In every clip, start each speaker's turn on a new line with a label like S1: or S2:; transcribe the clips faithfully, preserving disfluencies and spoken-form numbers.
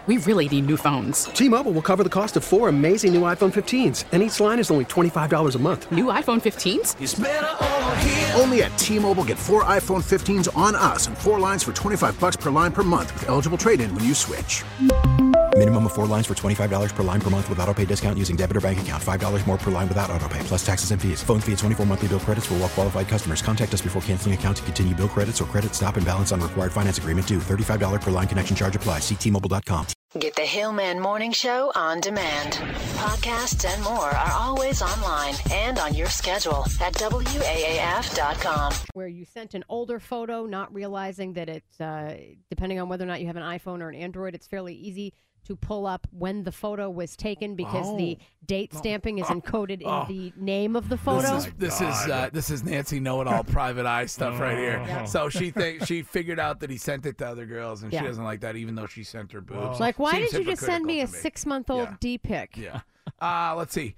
S1: we really need new phones.
S2: T-Mobile will cover the cost of four amazing new iPhone fifteens, and each line is only twenty-five dollars a month.
S1: New iPhone fifteens?
S3: It's better over here.
S4: Only at T-Mobile, get four iPhone fifteens on us and four lines for twenty-five dollars per line per month with eligible trade-in when you switch.
S5: Minimum of four lines for twenty-five dollars per line per month with autopay discount using debit or bank account. five dollars more per line without autopay, plus taxes and fees. Phone fee at twenty-four monthly bill credits for well-qualified customers. Contact us before canceling account to continue bill credits or credit stop and balance on required finance agreement due. thirty-five dollars per line connection charge applies. See T Mobile dot com.
S6: Get the Hillman Morning Show on demand. Podcasts and more are always online and on your schedule at W A A F dot com.
S7: Where you sent an older photo, not realizing that it's, uh, depending on whether or not you have an iPhone or an Android, it's fairly easy to pull up when the photo was taken because
S8: oh.
S7: the date stamping is encoded
S8: oh.
S7: in the name of the photo.
S8: This is this is uh, this is Nancy know-it-all private eye stuff right here.
S7: Yeah.
S8: So she think she figured out that he sent it to other girls, and
S7: Yeah.
S8: she doesn't like that, even though she sent her boobs.
S7: Like, why
S8: Seems
S7: did you just send me a
S8: hypocritical to
S7: six-month-old
S8: Yeah.
S7: D pic?
S8: Yeah. Uh, let's see.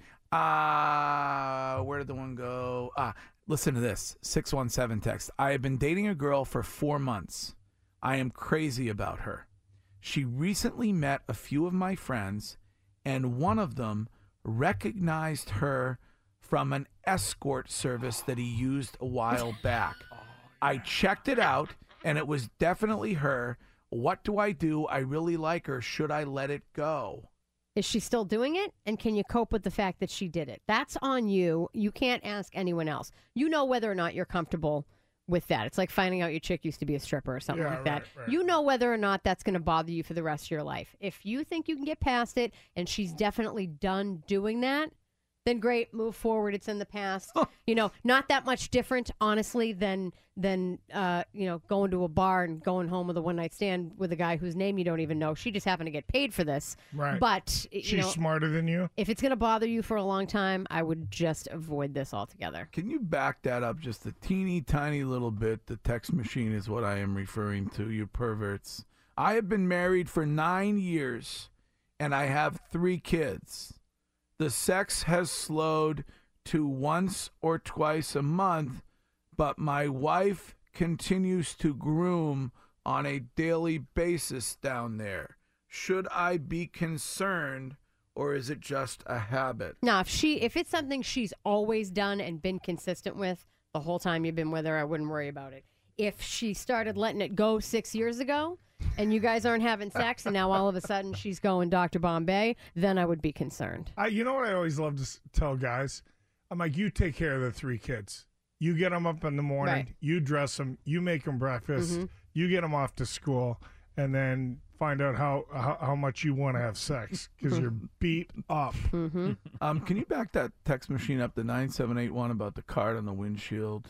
S8: Uh, where did the one go? Ah, listen to this. six one seven text. I have been dating a girl for four months. I am crazy about her. She recently met a few of my friends, and one of them recognized her from an escort service that he used a while back. I checked it out, and it was definitely her. What do I do? I really like her. Should I let it go?
S7: Is she still doing it? And can you cope with the fact that she did it? That's on you. You can't ask anyone else. You know whether or not you're comfortable with that. It's like finding out your chick used to be a stripper or something
S9: Yeah,
S7: like that.
S9: right, right.
S7: You know whether or not that's going to bother you for the rest of your life. If you think you can get past it and she's definitely done doing that, then great, move forward. It's in the past. You know, not that much different, honestly, than than uh, you know, going to a bar and going home with a one night stand with a guy whose name you don't even know. She just happened to get paid for this.
S9: Right.
S7: But you
S9: She's
S7: know,
S9: smarter than you.
S7: if it's going to bother you for a long time, I would just avoid this altogether.
S8: Can you back that up just a teeny tiny little bit? The text machine is what I am referring to, you perverts. I have been married for nine years, and I have three kids. The sex has slowed to once or twice a month, but my wife continues to groom on a daily basis down there. Should I be concerned, or is it just a habit?
S7: Now, if she, if it's something she's always done and been consistent with the whole time you've been with her, I wouldn't worry about it. If she started letting it go six years ago, and you guys aren't having sex, and now all of a sudden she's going Doctor Bombay, then I would be concerned.
S9: I, you know what I always love to s- tell guys? I'm like, you take care of the three kids. You get them up in the morning.
S7: Right.
S9: You dress them. You make them breakfast.
S7: Mhm.
S9: You get them off to school, and then find out how how, how much you want to have sex because you're beat up.
S7: Mm-hmm.
S8: Um, can you back that text machine up to nine seven eight one about the card on the windshield?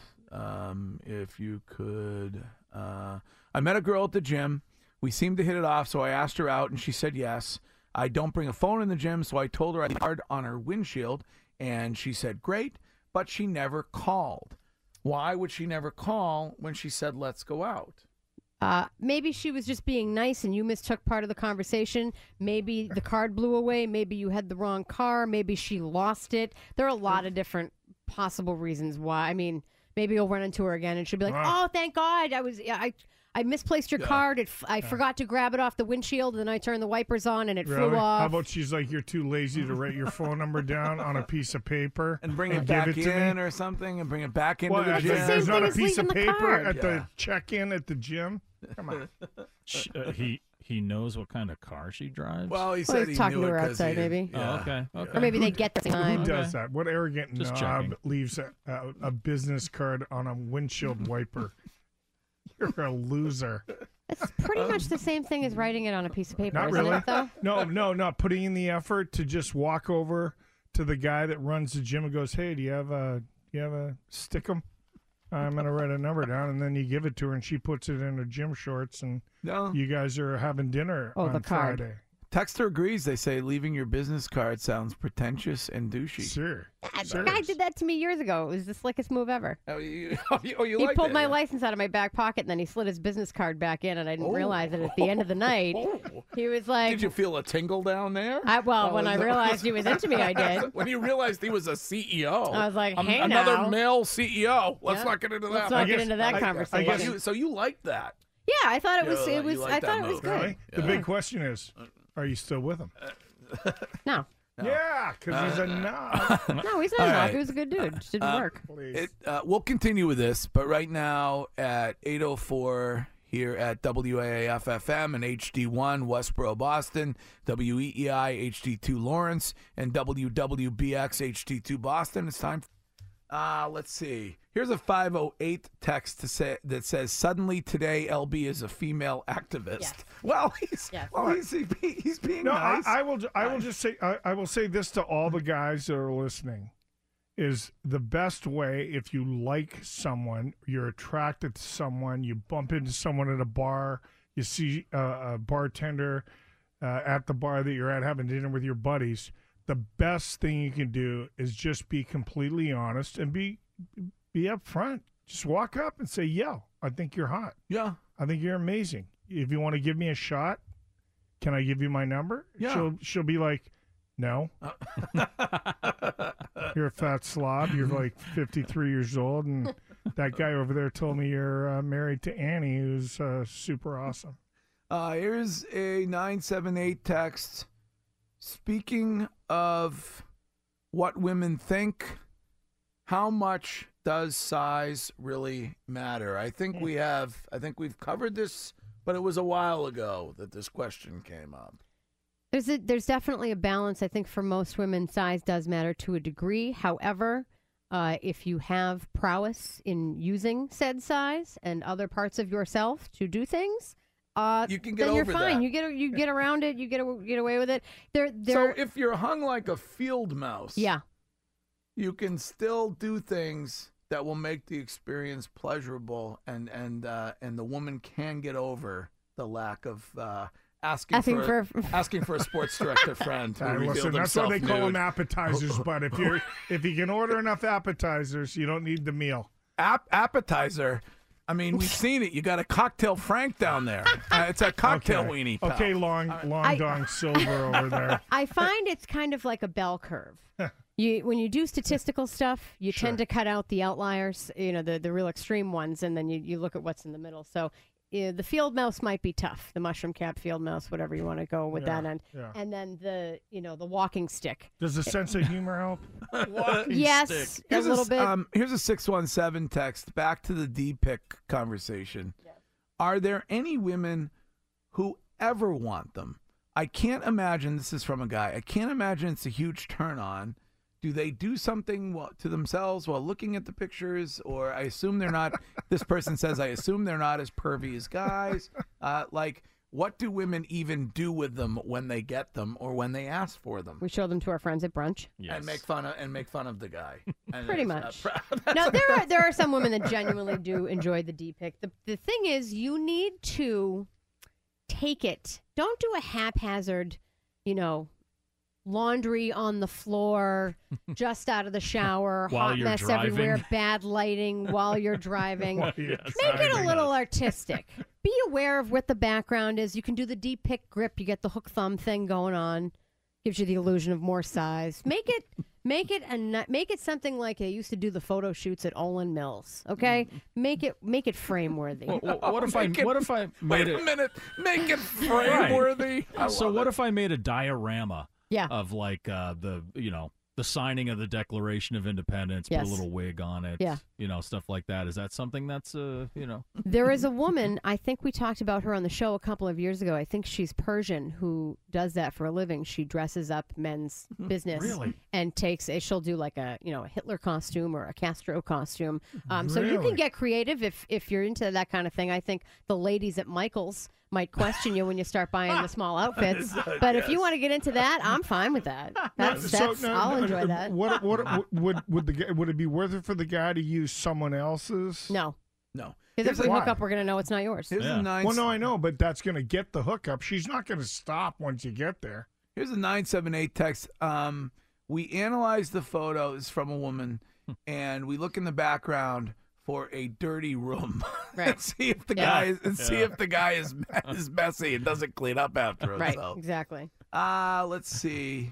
S8: Um, if you could. Uh, I met a girl at the gym. We seemed to hit it off, so I asked her out, and she said yes. I don't bring a phone in the gym, so I told her I had a card on her windshield, and she said great, but she never called. Why would she never call when she said let's go out?
S7: Uh, maybe she was just being nice and you mistook part of the conversation. Maybe the card blew away. Maybe you had the wrong car. Maybe she lost it. There are a lot of different possible reasons why. I mean, maybe you'll run into her again and she'll be like,
S9: Wow.
S7: oh, thank God. I was, I, I misplaced your
S8: Yeah.
S7: card. It, f- I forgot to grab it off the windshield, and then I turned the wipers on and it
S9: Really?
S7: flew off.
S9: How about she's like, you're too lazy to write your phone number down on a piece of paper
S8: And bring
S9: and
S8: it
S9: give
S8: back
S9: it to
S8: in
S9: me?
S8: or something, and bring it back into
S9: Well,
S8: the
S9: at
S8: gym.
S9: the- there's
S7: same
S9: not
S7: thing
S9: a
S7: as
S9: piece of
S7: leaving the
S9: paper
S7: card.
S9: at
S8: Yeah.
S9: the check-in at the gym. Come on.
S10: Sh- uh, he he knows what kind of car she drives.
S8: Well, he
S7: Well,
S8: said
S7: he's
S8: he
S7: talking
S8: knew
S7: to her
S8: it 'cause
S7: outside,
S8: he-
S7: maybe.
S10: Oh,
S8: yeah.
S10: okay, okay.
S7: Or maybe they get the
S9: Who
S7: time.
S9: does
S10: Okay.
S9: that? What arrogant
S10: Just
S9: knob
S10: checking.
S9: leaves a, a, a business card on a windshield wiper? You're a loser.
S7: It's pretty much the same thing as writing it on a piece of paper,
S9: Not
S7: isn't
S9: really.
S7: it, though?
S9: No, no, not putting in the effort to just walk over to the guy that runs the gym and goes, "Hey, do you have a, do you have a stickum? I'm gonna write a number down," and then you give it to her, and she puts it in her gym shorts, and
S8: No.
S9: you guys are having dinner
S7: Oh,
S9: on
S7: the card.
S9: Friday.
S8: Texter agrees. They say leaving your business card sounds pretentious and douchey.
S9: Sure.
S7: That
S9: Sure.
S7: guy did that to me years ago. It was the slickest move ever.
S8: Oh, you, oh, you, oh, you
S7: He
S8: like
S7: pulled
S8: that,
S7: my
S8: yeah?
S7: license out of my back pocket, and then he slid his business card back in, and I didn't
S8: Oh.
S7: realize it at the end of the night.
S8: Oh.
S7: He was like,
S8: Did you feel a tingle down there?
S7: I, well,
S8: Oh,
S7: when
S8: is
S7: I
S8: that-
S7: realized he was into me, I did.
S8: When you realized he was a C E O.
S7: I was like,
S8: Um,
S7: hey,
S8: another
S7: now.
S8: male C E O. Let's
S7: Yeah.
S8: not get into that.
S7: Let's not
S8: one.
S7: get into that
S8: I-
S7: conversation.
S8: I guess you, so you liked that.
S7: Yeah, I thought it was.
S8: Yeah,
S7: it was.
S8: you like
S7: I
S8: that
S7: thought it was
S8: move.
S7: good.
S9: Really? The
S8: Yeah.
S9: big question is, Are you still with him?
S7: No.
S8: No.
S9: Yeah, because he's a knob.
S7: No, he's not
S8: All
S7: a knob.
S8: right.
S7: He was a good dude. Just didn't
S8: Uh,
S7: work.
S8: It, uh, we'll continue with this, but right now at eight oh four here at W A A F F M and H D one Westboro, Boston, W E E I H D two Lawrence, and W W B X H D two Boston. It's time. Uh, let's see. Here's a five oh eight text to say that says, "Suddenly today, L B is a female activist."
S7: Yes.
S8: Well, he's
S7: Yes.
S8: well, he's, he, he's being
S9: No,
S8: nice.
S9: I, I will. ju- I will just say. I, I will say this to all the guys that are listening: is the best way if you like someone, you're attracted to someone, you bump into someone at a bar, you see a, a bartender uh, at the bar that you're at having dinner with your buddies. The best thing you can do is just be completely honest and be be upfront. Just walk up and say, "Yo, I think you're hot.
S8: yeah.
S9: I think you're amazing. If you want to give me a shot, can I give you my number?"
S8: Yeah.
S9: She'll she'll be like, "No, you're a fat slob. You're like fifty-three years old, and that guy over there told me you're uh, married to Annie, who's uh, super awesome."
S8: Uh, here's a nine seven eight text. Speaking of what women think, how much does size really matter? I think we have, I think we've covered this, but it was a while ago that this question came up.
S7: There's a, there's definitely a balance. I think for most women, size does matter to a degree. However, uh, if you have prowess in using said size and other parts of yourself to do things, uh,
S8: You can get
S7: then you're
S8: over
S7: fine.
S8: that.
S7: You get you get around it. You get a, get away with it. There
S8: So
S7: there.
S8: if you're hung like a field mouse,
S7: yeah.
S8: you can still do things that will make the experience pleasurable, and and uh, and the woman can get over the lack of uh, asking,
S7: Asking
S8: for,
S7: for-
S8: asking for a sports director friend to
S9: Uh,
S8: reveal
S9: listen, that's why
S8: themselves
S9: they call
S8: nude.
S9: them appetizers. But if you if you can order enough appetizers, you don't need the meal.
S8: App- appetizer. I mean, we've seen it. You got a cocktail Frank down there. Uh, it's a cocktail
S9: okay.
S8: weenie. Pal.
S9: Okay, long long
S7: I-
S9: dong silver over there.
S7: I find it's kind of like a bell curve. You when you do statistical stuff, you
S9: Sure.
S7: tend to cut out the outliers, you know, the the real extreme ones, and then you, you look at what's in the middle. So uh, the field mouse might be tough, the mushroom cap field mouse, whatever you want to go with
S9: Yeah,
S7: that end,
S9: yeah.
S7: and then the you know the walking stick.
S9: Does a sense of humor help?
S7: Yes, a
S8: Here's
S7: little
S8: s-
S7: bit.
S8: Um, here's a six one seven text. Back to the D-pick conversation. Are there any women who ever want them? I can't imagine, this is from a guy, I can't imagine it's a huge turn on. Do they do something while, to themselves while looking at the pictures? Or I assume they're not, this person says, I assume they're not as pervy as guys. Uh, like, what do women even do with them when they get them or when they ask for them?
S7: We show them to our friends at brunch.
S10: Yes.
S8: And make fun of and make fun of the guy. And
S7: Pretty
S8: it's, uh,
S7: much. No, there are there are some women that genuinely do enjoy the D pick. The the thing is, you need to take it. Don't do a haphazard, you know, laundry on the floor, just out of the shower,
S10: While
S7: hot
S10: you're
S7: mess everywhere,
S10: driving.
S7: bad lighting while you're driving.
S9: While you're
S7: Make it a little artistic. Be aware of what the background is. You can do the deep pick grip. You get the hook thumb thing going on. Gives you the illusion of more size. Make it make it a ni- make it something like they used to do the photo shoots at Olin Mills. Okay, make it make it frame worthy.
S10: Well, well, what if I
S8: Make it-
S10: what if I made
S8: Wait a
S10: it?
S8: minute. Make it frame-worthy. I
S10: So
S8: love
S10: what
S8: it.
S10: if I made a diorama
S7: Yeah.
S10: of like uh, the you know the signing of the Declaration of Independence, put
S7: Yes.
S10: a little wig on it,
S7: Yeah.
S10: you know, stuff like that. Is that something that's uh you know?
S7: There is a woman, I think we talked about her on the show a couple of years ago. I think she's Persian, who does that for a living. She dresses up men's business
S10: Really?
S7: and takes a, she'll do like a, you know, a Hitler costume or a Castro costume. Um, So you
S9: Really?
S7: can get creative if, if you're into that kind of thing. I think the ladies at Michael's might question you when you start buying the small outfits. But if you want to get into that, I'm fine with that. That's, that's,
S9: no,
S7: I'll
S9: no,
S7: enjoy
S9: no,
S7: that.
S9: What, what, what would would the guy- would it be worth it for the guy to use someone else's?
S7: No.
S8: No.
S7: Because if
S8: Here's
S7: we
S8: a-
S7: hook up, we're going to know it's not yours.
S8: Here's
S10: Yeah.
S8: a nine.
S9: Well, no, I know, but that's going to get the hookup. She's not going to stop once you get there.
S8: Here's a nine seven eight text. Um, we analyze the photos from a woman, and we look in the background for a dirty room
S7: Right.
S8: and see if the
S7: Yeah.
S8: guy is, and see
S10: Yeah.
S8: if the guy is is messy and doesn't clean up after
S7: Right,
S8: himself.
S7: exactly.
S8: Uh, let's see.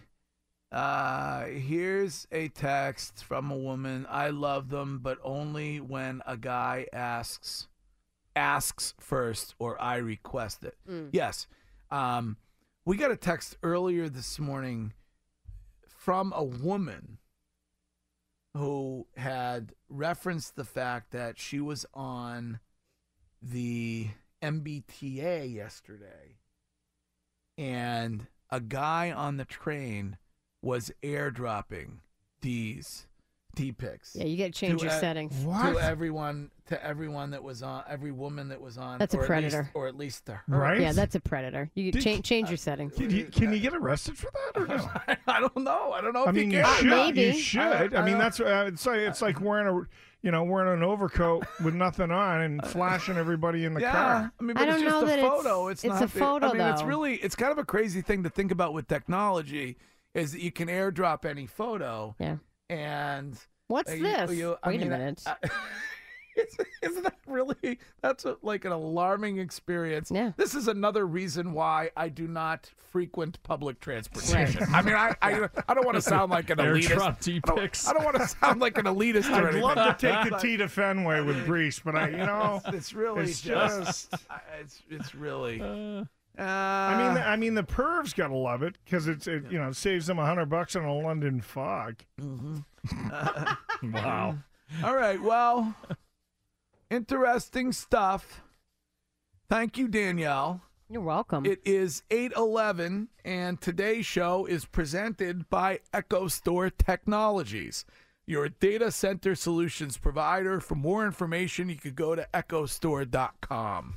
S8: Uh, here's a text from a woman. I love them, but only when a guy asks asks first or I request it.
S7: Mm.
S8: Yes. Um, We got a text earlier this morning from a woman who had referenced the fact that she was on the M B T A yesterday, and a guy on the train was airdropping these D pics.
S7: Yeah, you got to change your
S8: e-
S7: settings.
S8: to everyone, to everyone that was on, every woman that was on.
S7: That's a
S8: or at
S7: predator.
S8: least- or at least to her.
S9: Right?
S7: Yeah, that's a predator. You
S9: Did-
S7: change change your settings.
S9: Can you, can you get arrested for that or no?
S8: I don't know. I don't know if
S9: I mean,
S8: you
S9: you
S8: can.
S9: should.
S7: Maybe.
S9: You should.
S8: I
S9: I,
S8: don't- I
S9: mean,
S8: don't-
S9: that's uh, it's like it's like wearing a you know wearing an overcoat with nothing on and flashing everybody in the
S8: Yeah,
S9: car.
S8: I mean,
S7: I
S8: but it's
S7: don't
S8: just
S7: know
S8: a
S7: that it's-
S8: photo. It's,
S7: it's
S8: not
S7: a
S8: the-
S7: photo,
S8: I mean, it's
S7: though.
S8: really, it's kind of a crazy thing to think about with technology, is that you can airdrop any photo,
S7: Yeah.
S8: and
S7: What's
S8: uh, you-
S7: this?
S8: you- I
S7: Wait
S8: mean,
S7: a minute.
S8: I- it's, isn't that really? That's a, like an alarming experience.
S7: Yeah.
S8: This is another reason why I do not frequent public transportation. I mean, I, I I don't want to sound like an elitist.
S10: Airdrop D
S8: I don't,
S10: pics.
S8: I don't want to sound like an elitist or
S9: I'd
S8: anything.
S9: love to take the
S8: But
S9: T to Fenway with Brees, but I, you know,
S8: It's, it's really
S9: it's
S8: just.
S9: just.
S8: I- it's it's really.
S10: Uh,
S8: Uh,
S9: I mean, I mean, the pervs gotta love it because it's it, you know saves them a hundred bucks on a London fog.
S10: wow.
S8: all right. Well, interesting stuff. Thank you, Danielle.
S7: You're welcome.
S8: It is eight eleven, and today's show is presented by Echo Store Technologies, your data center solutions provider. For more information, you could go to echo store dot com.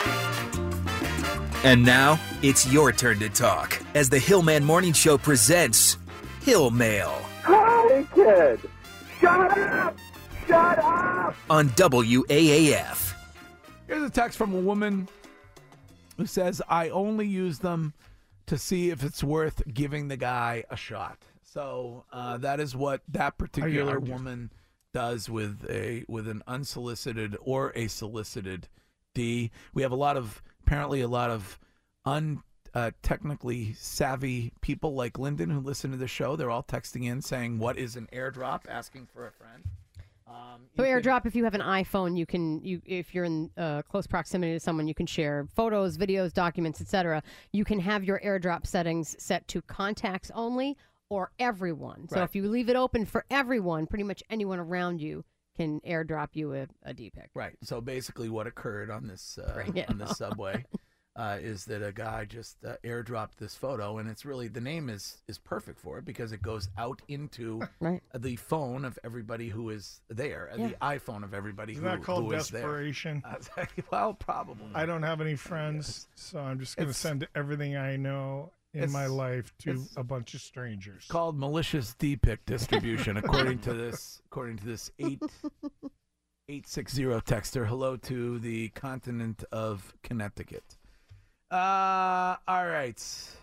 S3: And now, it's your turn to talk as the Hillman Morning Show presents Hill Mail
S11: Hey, kid! Shut up! Shut up!
S3: on W A A F.
S8: Here's a text from a woman who says, I only use them to see if it's worth giving the guy a shot. So uh, that is what that particular
S9: I- I-
S8: woman does with a with an unsolicited or a solicited D. We have a lot of, apparently a lot of un uh, technically savvy people like Lyndon who listen to the show. They're all texting in saying, what is an airdrop? Asking for a friend. Um,
S7: So
S8: you can-
S7: AirDrop, if you have an iPhone, you can you if you're in uh, close proximity to someone, you can share photos, videos, documents, et cetera. You can have your AirDrop settings set to contacts only or everyone. So
S8: Right.
S7: if you leave it open for everyone, pretty much anyone around you can AirDrop you a, a D pic.
S8: Right. So basically, what occurred on this uh,
S7: Right. Yeah.
S8: on this subway uh, is that a guy just uh, airdropped this photo, and it's really the name is is perfect for it because it goes out into
S7: Right.
S8: the phone of everybody who is there,
S7: Yeah.
S8: the iPhone of everybody
S9: Isn't
S8: who,
S9: that called
S8: who is there.
S9: desperation?
S8: Uh, well, probably.
S9: I don't have any friends, so I'm just going to
S8: It's-
S9: send everything I know in
S8: it's-
S9: my life to
S8: it's-
S9: a bunch of strangers.
S8: Called malicious D-pic distribution, according to this. According to this eight eight six zero texter. Hello to the continent of Connecticut. Uh, all right.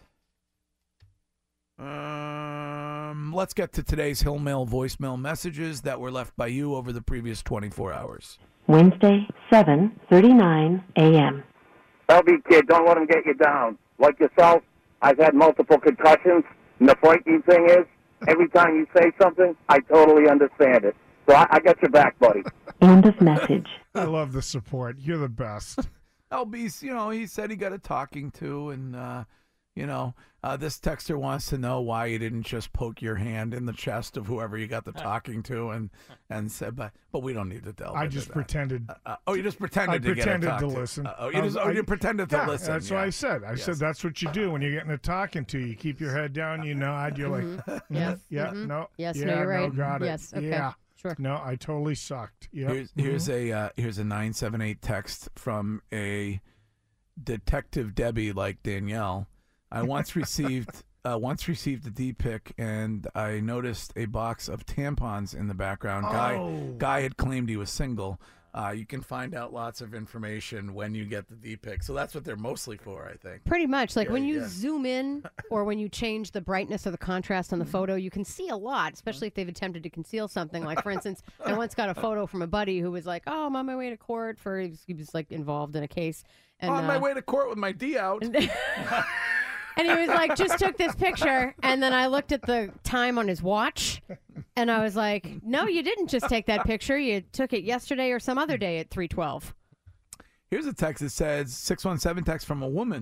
S8: Um, let's get to today's Hill Mail voicemail messages that were left by you over the previous twenty-four hours.
S12: Wednesday, seven thirty-nine a.m.
S11: L B kid, don't let him get you down. Like yourself, I've had multiple concussions, and the frightening thing is, every time you say something, I totally understand it. So I, I got your back, buddy.
S12: End of message.
S9: I love the support. You're the best.
S8: L B's, you know, he said he got a talking to, and, uh, you know, uh, this texter wants to know why you didn't just poke your hand in the chest of whoever you got the talking to, and and said, but but we don't need to delve
S9: I
S8: into
S9: just
S8: that.
S9: pretended.
S8: Uh, oh, you just pretended
S9: I
S8: to
S9: pretended
S8: get a talk
S9: to
S8: to.
S9: listen.
S8: Uh, oh, you
S9: I
S8: just
S9: was-
S8: oh,
S9: I-
S8: you pretended to
S9: yeah,
S8: listen.
S9: That's
S8: yeah.
S9: what I said. I
S8: Yes.
S9: said that's what you do when you're getting a talking to. You keep your head down, you nod, you're like,
S7: Mhm.
S9: mm,
S7: Yes.
S9: yeah,
S7: Mhm.
S9: no,
S7: Yes,
S9: yeah,
S7: no, you're right.
S9: no, got it.
S7: Yes, okay.
S9: Yeah,
S7: Sure.
S9: no, I totally sucked. Yep.
S8: Here's here's a uh, here's a nine seven eight text from a detective Debbie like Danielle. I once received uh, once received a D pic, and I noticed a box of tampons in the background. Guy
S9: Oh.
S8: guy had claimed he was single. Uh, you can find out lots of information when you get the D pic, so that's what they're mostly for, I think.
S7: Pretty much. Like
S8: Yeah,
S7: when you
S8: yeah.
S7: zoom in or when you change the brightness or the contrast on the photo, you can see a lot, especially if they've attempted to conceal something. Like, for instance, I once got a photo from a buddy who was like, oh, I'm on my way to court for, he was, he was like involved in a case. And,
S8: On my
S7: uh,
S8: way to court with my D out.
S7: And he was like, just took this picture. And then I looked at the time on his watch. And I was like, no, you didn't just take that picture. You took it yesterday or some other day at three twelve.
S8: Here's a text that says six one seven text from a woman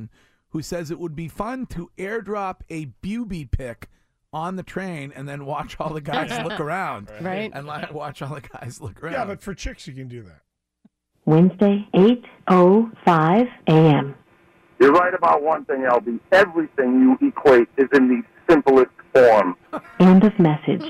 S8: who says it would be fun to airdrop a Bubie pic on the train and then watch all the guys look around.
S7: Right.
S8: And like, watch all the guys look around.
S9: Yeah, but for chicks, you can do that.
S12: Wednesday, eight oh five a.m.
S11: You're right about one thing, L B. Everything you equate is in the simplest form.
S12: End of message.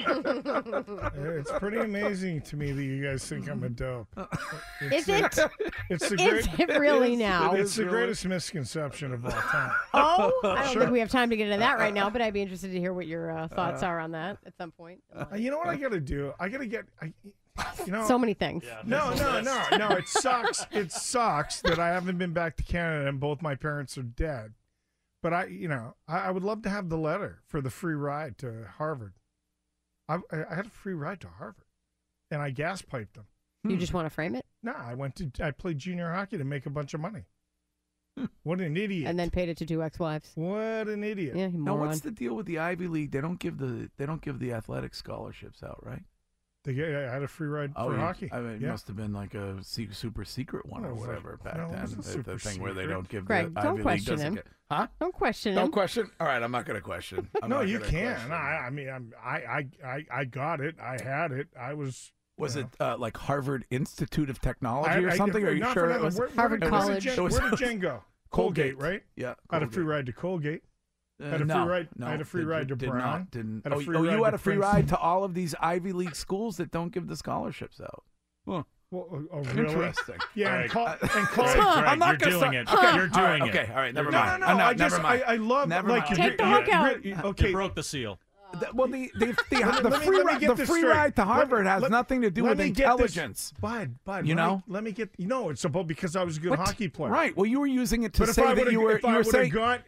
S9: It's pretty amazing to me that you guys think I'm a dope. It's,
S7: Is it?
S9: It's the
S7: Is
S9: great,
S7: it really now?
S9: It's the greatest misconception of all time.
S7: Oh, I don't
S9: Sure.
S7: think we have time to get into that right now, but I'd be interested to hear what your uh, thoughts are on that at some point.
S9: Uh, you know what I got to do? I got to get. I, you know,
S7: So many things.
S9: No, no, no, no. It sucks. It sucks that I haven't been back to Canada and both my parents are dead. But I, you know, I, I would love to have the letter for the free ride to Harvard. I, I had a free ride to Harvard, and I gas piped them.
S7: You just want to frame it?
S9: No, I went to. I played junior hockey to make a bunch of money. What an idiot!
S7: And then paid it to two ex-wives.
S9: What an idiot!
S7: Yeah, you
S8: Now,
S7: moron.
S8: what's the deal with the Ivy League? They don't give the they don't give the athletic scholarships out, right?
S9: They get, I had a free ride
S8: Oh,
S9: for
S8: yeah.
S9: hockey.
S8: I mean, it
S9: yeah.
S8: must have been like a se- super secret one
S9: No,
S8: or
S9: it wasn't.
S8: whatever back
S9: No, it
S8: then.
S9: wasn't
S8: The,
S9: super
S8: the thing where they
S9: secret.
S8: don't give
S7: Greg,
S8: the
S7: don't
S8: Ivy League
S7: question
S8: doesn't
S7: him.
S8: get, huh?
S7: Don't question
S8: Don't
S7: him.
S8: question. All right, I'm not going to question. I'm
S9: no,
S8: not
S9: you
S8: gonna
S9: can.
S8: question.
S9: I, I mean, I'm, I, I, I, I got it. I had it. I was.
S8: Was
S9: you
S8: it uh, like Harvard Institute of Technology
S9: I-
S8: or
S9: I-
S8: something? Are you
S9: not for
S8: sure it
S9: nothing.
S8: was
S9: Where- where
S7: Harvard
S9: did- where did
S7: College?
S9: Jen-
S8: It was-
S9: Where did Jen go?
S8: Colgate.
S9: Colgate, right?
S8: Yeah,
S9: I had a free
S8: Colgate.
S9: ride to Colgate.
S8: Uh,
S9: had a free
S8: no,
S9: ride-
S8: no,
S9: I had a free
S8: did-
S9: ride to
S8: did
S9: Brown.
S8: Not, didn't.
S9: Had a
S8: Oh,
S9: free
S8: oh,
S9: ride
S8: you had
S9: to
S8: a free
S9: Princeton.
S8: ride to all of these Ivy League schools that don't give the scholarships out. Huh.
S9: Well, oh, oh, really?
S8: Interesting.
S9: Yeah, and,
S10: Greg,
S9: col-
S10: uh,
S9: and
S10: Greg,
S9: college.
S10: Greg,
S8: I'm not
S10: you're
S8: gonna
S10: doing
S8: start-
S10: it.
S8: Okay,
S10: You're
S8: all
S10: doing
S8: right,
S10: it.
S8: okay, all right, never
S9: No, no,
S8: mind.
S9: no.
S8: Uh, no,
S9: I
S8: never
S9: just,
S8: mind.
S9: I, I love
S8: Never
S9: like
S8: mind.
S9: you-
S7: Take the
S9: you-
S7: hook
S9: you-
S7: out.
S9: you-
S10: You
S9: Okay,
S10: broke the seal.
S8: The- well, the the, the,
S9: Let me-
S8: the
S9: let me-
S8: free
S9: let me
S8: ride
S9: get
S8: the
S9: this
S8: free
S9: straight.
S8: ride to
S9: Let me-
S8: Harvard has
S9: let-
S8: nothing to do
S9: let
S8: with
S9: me get this-
S8: intelligence.
S9: Bud, bud,
S8: You
S9: let
S8: know?
S9: me, let me get. You know, it's about because I was a good
S8: What?
S9: hockey player.
S8: Right. Well, you were using it to
S9: But if
S8: say
S9: I
S8: that
S9: would've-
S8: you were
S9: if
S8: you
S9: I
S8: were
S9: would've
S8: saying.
S9: got,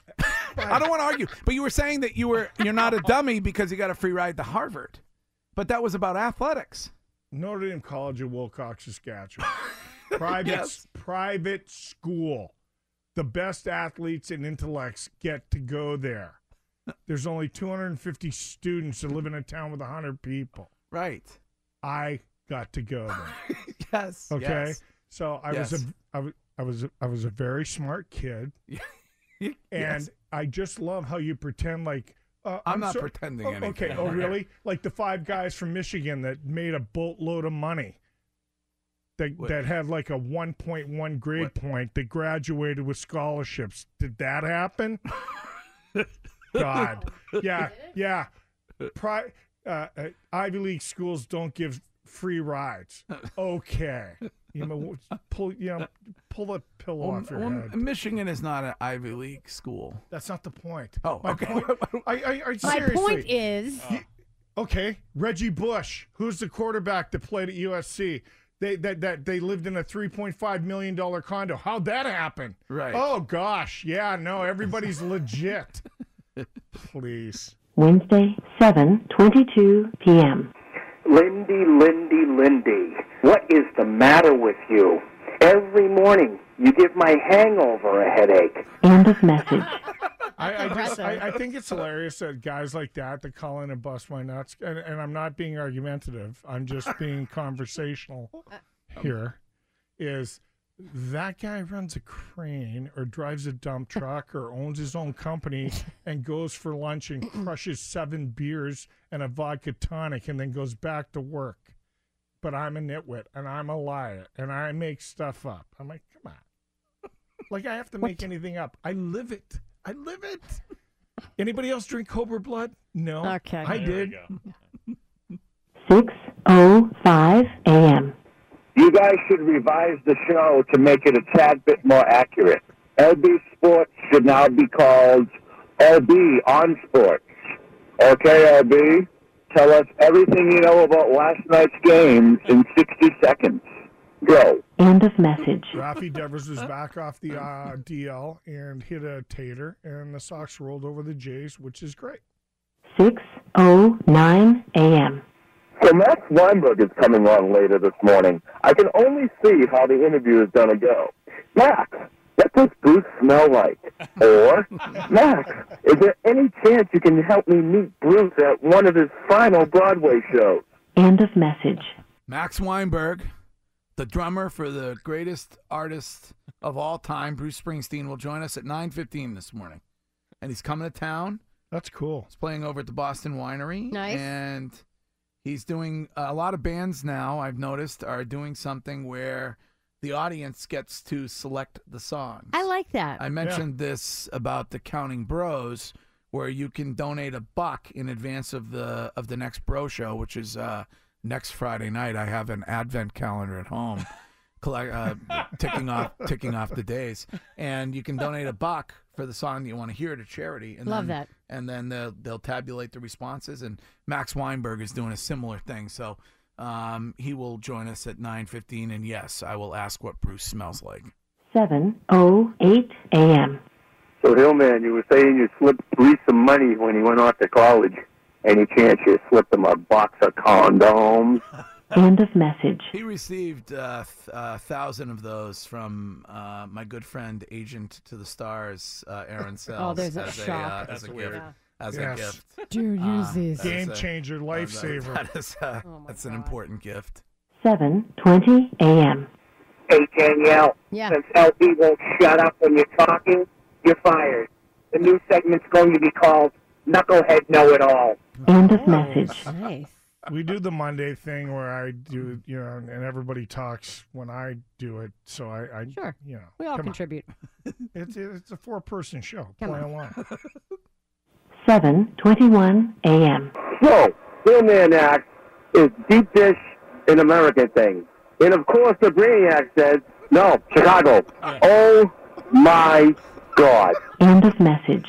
S8: I don't want to argue, but you were saying that you were you're not a dummy because you got a free ride to Harvard, but that was about athletics.
S9: Notre Dame College of Wilcox, Saskatchewan. Private,
S8: Yes.
S9: private school. The best athletes and intellects get to go there. There's only two hundred fifty students that live in a town with one hundred people.
S8: Right.
S9: I got to go there.
S8: Yes.
S9: Okay.
S8: Yes.
S9: So I
S8: Yes.
S9: was a I was I was a, I was a very smart kid, and
S8: Yes.
S9: I just love how you pretend like. Uh,
S8: I'm not
S9: so-
S8: pretending
S9: oh,
S8: anything.
S9: Okay. Oh, really? Like the five guys from Michigan that made a boatload of money. That,
S8: What?
S9: that had like a one point one grade
S8: What?
S9: point that graduated with scholarships. Did that happen? God. Yeah. Yeah. Pri- uh, uh, Ivy League schools don't give free rides. Okay. You know, pull, you know, pull the pillow
S8: Well,
S9: off your
S8: well,
S9: head.
S8: Michigan is not an Ivy League school.
S9: That's not the point.
S8: Oh,
S9: My
S8: okay.
S9: point, I, I, I,
S7: My
S9: seriously.
S7: point is,
S9: Okay, Reggie Bush, who's the quarterback that played at U S C? They that that they lived in a three point five million dollar condo. How'd that happen?
S8: Right.
S9: Oh gosh, yeah, no, everybody's legit. Please.
S12: Wednesday, seven twenty-two p.m.
S11: Lindy, Lindy, Lindy, what is the matter with you? Every morning you give my hangover a headache.
S12: End of message.
S9: I, I just I, I think it's hilarious that guys like that that call in and bust my nuts, and, and I'm not being argumentative. I'm just being conversational here. Is that guy runs a crane or drives a dump truck or owns his own company and goes for lunch and crushes seven beers and a vodka tonic and then goes back to work? But I'm a nitwit and I'm a liar and I make stuff up. I'm like, come on. Like I have to make anything up. I live it. I live it. Anybody else drink Cobra Blood? No.
S7: Okay.
S9: I
S10: There
S9: did.
S10: we go.
S12: six oh five a.m.
S11: You guys should revise the show to make it a tad bit more accurate. L B Sports should now be called L B on Sports. Okay, L B? Tell us everything you know about last night's games in sixty seconds. Go.
S12: End of message.
S9: Rafi Devers was back off the uh, D L and hit a tater, and the Sox rolled over the Jays, which is great.
S12: six oh nine a.m.
S11: So Max Weinberg is coming on later this morning. I can only see how the interview is going to go. Max, what does Bruce smell like? Or, Max, is there any chance you can help me meet Bruce at one of his final Broadway shows?
S12: End of message.
S8: Max Weinberg The drummer for the greatest artist of all time, Bruce Springsteen, will join us at nine fifteen this morning. And he's coming to town.
S9: That's cool.
S8: He's playing over at the Boston Winery.
S7: Nice.
S8: And he's doing a lot of bands now, I've noticed, are doing something where the audience gets to select the songs.
S7: I like that.
S8: I mentioned yeah. this about the Counting Bros, where you can donate a buck in advance of the of the next Bro Show, which is uh, next Friday night. I have an advent calendar at home, collect, uh, ticking off ticking off the days, and you can donate a buck for the song that you want to hear to charity. And
S7: Love
S8: then,
S7: that.
S8: And then they'll, they'll tabulate the responses, and Max Weinberg is doing a similar thing. So um, he will join us at nine fifteen, and yes, I will ask what Bruce smells like.
S12: seven oh eight a.m.
S11: So, Hillman, you were saying you slipped Bruce some money when he went off to college. Any chance you slipped him a box of condoms?
S12: End of message.
S8: He received uh, th- a thousand of those from uh, my good friend, Agent to the Stars, uh, Aaron Sells.
S7: Oh, there's a
S8: as
S7: shock.
S8: a, uh,
S7: That's
S8: as a
S7: weird.
S8: gift. As
S9: Yes.
S8: a gift.
S7: Dude,
S8: Uh,
S7: use these.
S8: that is
S9: Game
S8: a-
S9: changer, lifesaver.
S8: That is, uh,
S7: Oh my
S8: that's an
S7: God.
S8: important gift.
S12: seven twenty a.m.
S11: Hey, Danielle.
S7: Yeah.
S11: Since L B won't shut up when you're talking, you're fired. The new segment's going to be called Knucklehead Know-It-All.
S12: End of message.
S7: Nice.
S9: We do the Monday thing where I do, you know, and everybody talks when I do it. So I, I
S7: Sure.
S9: you know,
S7: We all
S9: come on.
S7: contribute.
S9: It's it's a four person show.
S7: Come
S9: Play
S7: on.
S9: along.
S12: seven twenty-one a.m.
S11: So, Hillman Act is deep dish in American things. And of course the Brainiac says, no, Chicago. Oh my God.
S12: End of message.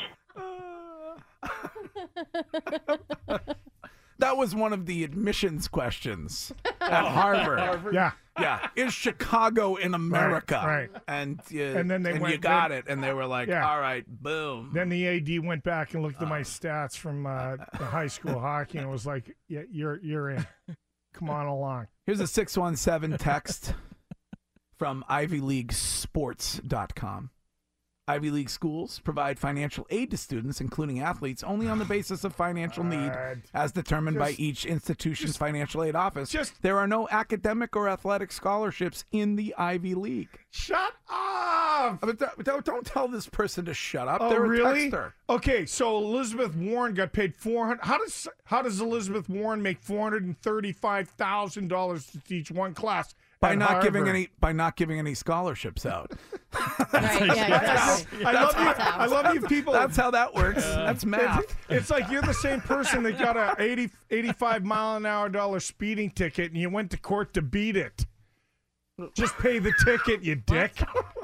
S8: That was one of the admissions questions at Harvard.
S9: Yeah.
S8: Yeah, is Chicago in America?
S9: Right, right.
S8: And, uh,
S9: And then they
S8: and
S9: went-
S8: you got
S9: then-
S8: it, and they were like,
S9: Yeah.
S8: all right, boom.
S9: Then the A D went back and looked at my stats from uh, the high school hockey and was like, "Yeah, you're you're in. Come on along."
S8: Here's a six one seven text from Ivy League Sports dot com. Ivy League schools provide financial aid to students, including athletes, only on the basis of financial need
S9: God.
S8: as determined by
S9: Just-
S8: each institution's
S9: just-
S8: financial aid office.
S9: just-
S8: there are no academic or athletic scholarships in the Ivy League.
S9: Shut up!
S8: But don't, don't- don't tell this person to shut up.
S9: Oh,
S8: They're
S9: really?
S8: a texter.
S9: Okay, so Elizabeth Warren got paid four hundred. How does how does Elizabeth Warren make four hundred and thirty-five thousand dollars to teach one class
S8: By
S9: at
S8: not giving
S9: Harvard?
S8: any by not giving any scholarships out.
S7: Right, yeah, exactly.
S9: I love you. I love you people.
S8: That's how that works. That's math.
S9: It's, it's like you're the same person that got a eighty, eighty-five mile an hour dollar speeding ticket and you went to court to beat it. Just pay the ticket, you dick.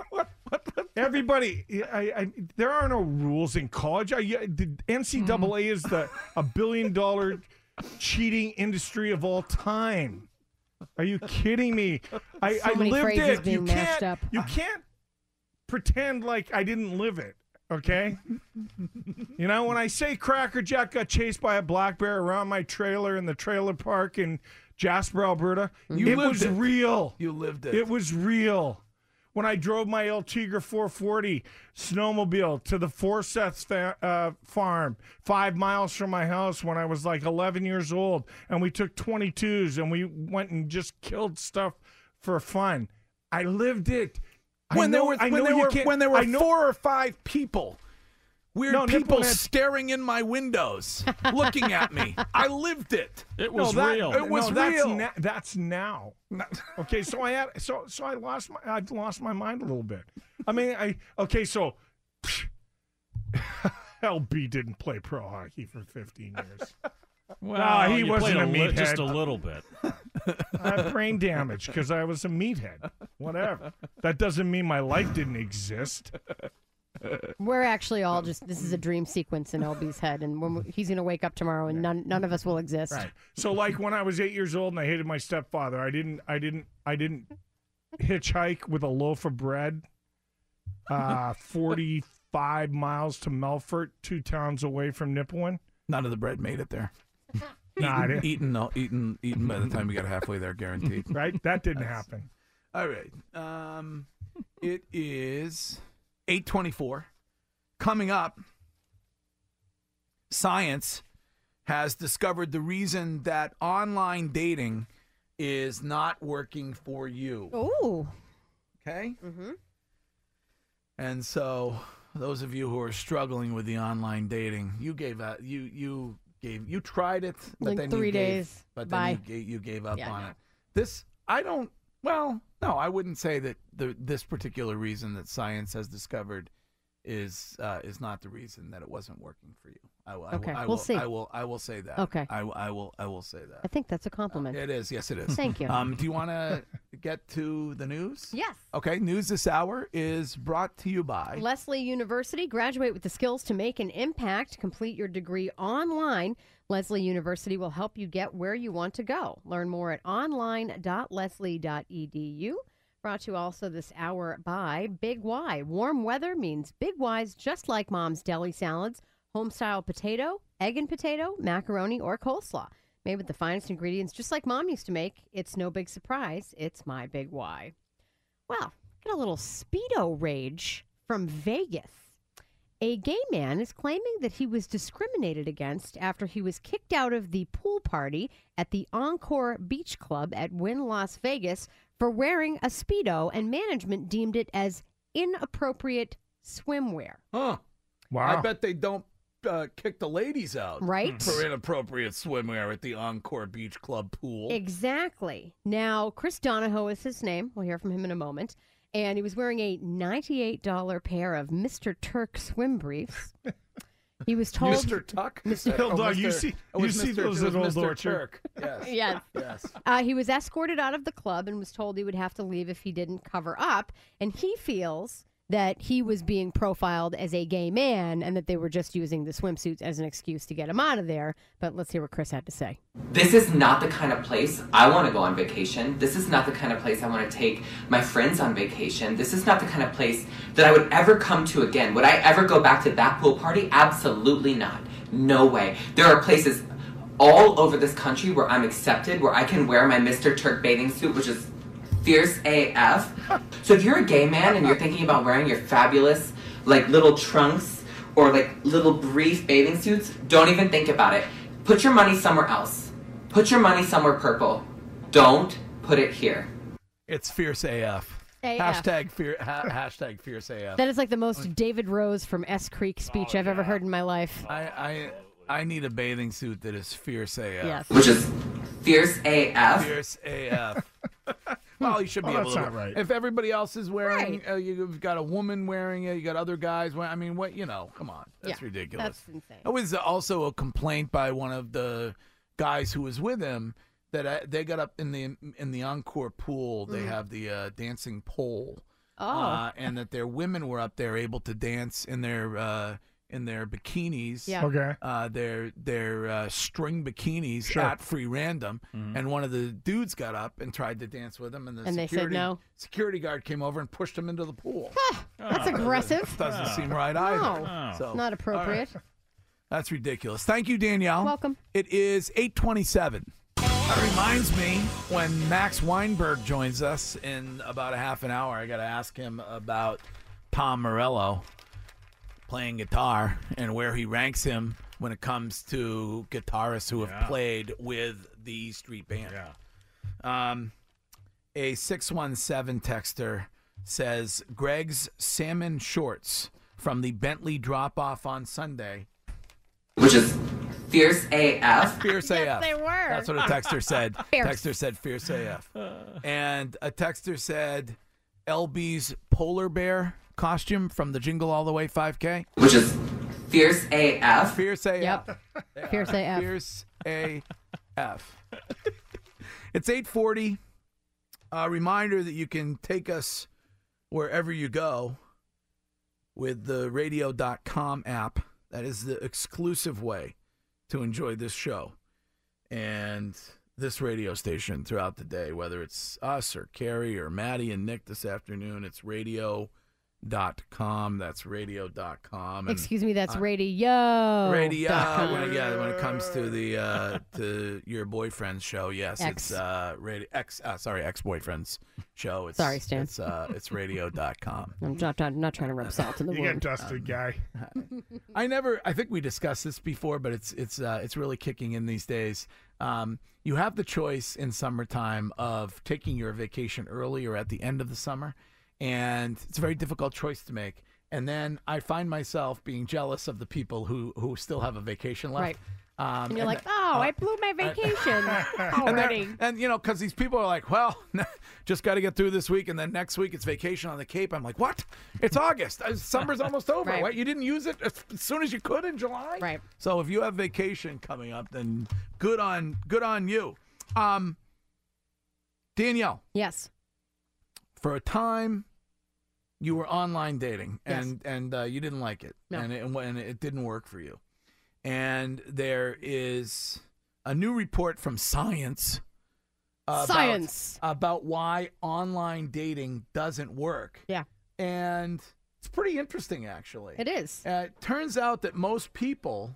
S9: Everybody, I, I, there are no rules in college. I, the N C double A is the a billion dollar cheating industry of all time. Are you kidding me? I,
S7: So
S9: I
S7: many
S9: lived
S7: phrases
S9: it.
S7: being
S9: You
S7: mashed
S9: can't.
S7: up.
S9: You can't pretend like I didn't live it. Okay. You know, when I say Cracker Jack got chased by a black bear around my trailer in the trailer park in Jasper, Alberta,
S8: You
S9: it
S8: lived
S9: was
S8: it.
S9: real.
S8: You lived it.
S9: It was real. When I drove my El Tigre four forty snowmobile to the Forsyths fa- uh, farm, five miles from my house when I was like eleven years old, and we took twenty-twos and we went and just killed stuff for fun. I lived it. I
S8: When there
S9: know-
S8: was
S9: I
S8: when
S9: know
S8: there
S9: you
S8: were
S9: can't-
S8: when there were
S9: I know-
S8: four or five people, weird
S9: No,
S8: people
S9: Niponet-
S8: staring in my windows, looking at me. I lived it.
S10: It
S9: No,
S10: was
S9: that-
S10: real.
S8: It was
S9: no, that's
S8: real.
S9: na- that's now. Okay, so I had so so I lost my I lost my mind a little bit. I mean, I okay, so L B didn't play pro hockey for fifteen years.
S10: Well,
S9: No, he
S10: you
S9: wasn't
S10: played
S9: a
S10: li- just
S9: meathead.
S10: a little bit.
S9: I had brain damage because I was a meathead. Whatever. That doesn't mean my life didn't exist.
S7: We're actually all just, this is a dream sequence in L B's head, and when we, he's going to wake up tomorrow and none, none of us will exist.
S9: Right. So like when I was eight years old and I hated my stepfather, I didn't I didn't I didn't hitchhike with a loaf of bread uh forty-five miles to Melfort, two towns away from Nipawin.
S8: None of the bread made it there.
S9: Nah, I
S8: eaten,
S9: didn't.
S8: eaten, no, eaten, eaten by the time we got halfway there, guaranteed.
S9: Right? That didn't happen.
S8: All right. Um, it is eight twenty-four. Coming up, science has discovered the reason that online dating is not working for you.
S7: Ooh.
S8: Okay?
S7: Mm-hmm.
S8: And so, those of you who are struggling with the online dating, you gave out, you you gave, you tried it, but
S7: Like
S8: then
S7: three
S8: you gave,
S7: days.
S8: but
S7: Bye.
S8: then you gave, you gave up
S7: Yeah,
S8: on
S7: no.
S8: it. This, I don't. Well, no, I wouldn't say that the this particular reason that science has discovered is uh, is not the reason that it wasn't working for you. I, will- I,
S7: Okay,
S8: will, I
S7: we'll
S8: will,
S7: see.
S8: I will. I will say that.
S7: Okay.
S8: I, will- I will. I will say that.
S7: I think that's a compliment.
S8: It is. Yes, it is.
S7: Thank you.
S8: Um, do you want to get to the news?
S7: Yes.
S8: Okay. News this hour is brought to you by
S7: Leslie University. Graduate with the skills to make an impact. Complete your degree online. Leslie University will help you get where you want to go. Learn more at online dot leslie dot e d u. Brought to you also this hour by Big Y. Warm weather means Big Y's just like Mom's deli salads. Home-style potato, egg and potato, macaroni, or coleslaw. Made with the finest ingredients just like Mom used to make. It's no big surprise. It's my Big Y. Well, get a little Speedo rage from Vegas. A gay man is claiming that he was discriminated against after he was kicked out of the pool party at the Encore Beach Club at Wynn Las Vegas for wearing a Speedo, and management deemed it as inappropriate swimwear.
S8: Huh.
S9: Wow.
S8: I bet they don't uh, kick the ladies out.
S7: Right?
S8: For inappropriate swimwear at the Encore Beach Club pool.
S7: Exactly. Now, Chris Donahoe is his name. We'll hear from him in a moment. And he was wearing a ninety-eight dollars pair of Mister Turk swim briefs. He was told...
S8: Mister Tuck?
S7: Mister
S9: Hill
S8: Oh,
S9: Dog, you
S8: Mister
S9: see,
S8: it
S9: you
S8: was
S9: see
S8: Mister
S9: those
S8: it
S9: at
S8: was
S9: Old
S8: Mister
S9: Orchard.
S8: Turk. Yes.
S7: Yes.
S8: Yes.
S7: Uh, he was escorted out of the club and was told he would have to leave if he didn't cover up. And he feels that he was being profiled as a gay man and that they were just using the swimsuits as an excuse to get him out of there. But let's hear what Chris had to say.
S13: This is not the kind of place I want to go on vacation. This is not the kind of place I want to take my friends on vacation. This is not the kind of place that I would ever come to again. Would I ever go back to that pool party? Absolutely not. No way. There are places all over this country where I'm accepted, where I can wear my Mister Turk bathing suit, which is fierce A F. So if you're a gay man and you're thinking about wearing your fabulous, like, little trunks or, like, little brief bathing suits, don't even think about it. Put your money somewhere else. Put your money somewhere purple. Don't put it here.
S8: It's fierce A F.
S7: A F.
S8: Hashtag, fear, ha- hashtag fierce A F.
S7: That is like the most David Rose from S Creek speech I've ever heard in my life.
S8: I, I I need a bathing suit that is fierce A F.
S7: Yes.
S13: Which is fierce A F.
S8: Fierce A F. Well, you should be
S9: Oh,
S8: able
S9: that's
S8: to.
S9: not right.
S8: If everybody else is wearing,
S7: Right.
S8: uh, you've got a woman wearing it, you got other guys wearing. I mean, what you know? Come on, that's
S7: Yeah,
S8: ridiculous.
S7: That's insane.
S8: It was also a complaint by one of the guys who was with him that uh, they got up in the in the Encore pool. They
S7: Mm.
S8: have the uh, dancing pole,
S7: Oh.
S8: uh, and that their women were up there able to dance in their uh, in their bikinis.
S7: Yeah.
S9: Okay.
S8: Uh, their their uh, string bikinis
S9: Sure.
S8: at free random, and one of the dudes got up and tried to dance with him, and the
S7: And they said
S8: security,
S7: no?
S8: security guard came over and pushed him into the pool.
S7: That's aggressive.
S8: Doesn't seem right either.
S7: No,
S8: So,
S7: not appropriate.
S8: all right. That's ridiculous. Thank you, Danielle.
S7: Welcome.
S8: It is eight twenty-seven. That reminds me, when Max Weinberg joins us in about a half an hour, I got to ask him about Tom Morello playing guitar and where he ranks him when it comes to guitarists who have
S10: Yeah.
S8: played with the E Street Band.
S10: Yeah.
S8: Um, a six one seven texter says Greg's salmon shorts from the Bentley drop-off on Sunday.
S13: Which is fierce A F.
S8: Fierce
S7: Yes,
S8: A F.
S7: they were.
S8: That's what a texter said.
S7: Fierce.
S8: Texter said fierce A F. And a texter said L B's polar bear costume from the Jingle All the Way five K.
S13: Which is fierce A F.
S8: Fierce A F.
S7: Yep.
S8: They
S7: Fierce
S8: are
S7: A F.
S8: Fierce A F. It's eight forty. A reminder that you can take us wherever you go with the radio dot com app. That is the exclusive way to enjoy this show and this radio station throughout the day, whether it's us or Carrie or Maddie and Nick this afternoon. It's radio dot com. That's radio dot com. And
S7: Excuse me, that's
S8: uh,
S7: radio.
S8: Radio.
S7: dot com.
S8: When, yeah, when it comes to the uh, to your boyfriend's show, yes,
S7: X.
S8: it's uh, radio ex. Uh, sorry, ex boyfriend's show. It's,
S7: Sorry, Stan.
S8: It's uh, it's radio dot com.
S7: I'm not, not, not trying to rub salt in the
S9: You get
S7: wound.
S9: dusted, guy.
S8: I never. I think we discussed this before, but it's it's uh, it's really kicking in these days. Um, you have the choice in summertime of taking your vacation early or at the end of the summer, and it's a very difficult choice to make. And then I find myself being jealous of the people who, who still have a vacation left.
S7: Right.
S8: Um,
S7: and you're like,
S8: th-
S7: oh,
S8: uh,
S7: I blew my vacation
S8: and,
S7: already.
S8: they're- and, you know, because these people are like, well, just got to get through this week, and then next week it's vacation on the Cape. I'm like, what? It's August. Uh, Summer's almost over.
S7: Right.
S8: What? You didn't use it as as soon as you could in July?
S7: Right.
S8: So if you have vacation coming up, then good on good on you. Um, Danielle.
S7: Yes.
S8: For a time, you were online dating,
S7: Yes.
S8: and and uh, you didn't like it,
S7: No.
S8: and it, and it didn't work for you. And there is a new report from Science about,
S7: Science.
S8: about why online dating doesn't work.
S7: Yeah.
S8: And it's pretty interesting, actually.
S7: It is.
S8: Uh, it turns out that most people